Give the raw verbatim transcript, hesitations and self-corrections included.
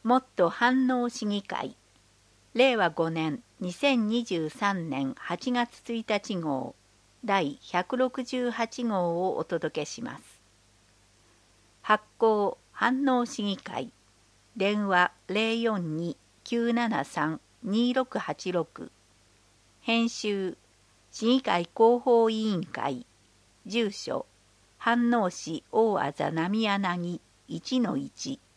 もっと反応市議会れいわごねんにせんにじゅうさんねんはちがつついたち号だいひゃくろくじゅうはち号をお届けします。発行反応市議会電話 ゼロよんに きゅうななさん にろくはちろく 編集市議会広報委員会住所飯能市大字浪柳 いちのいち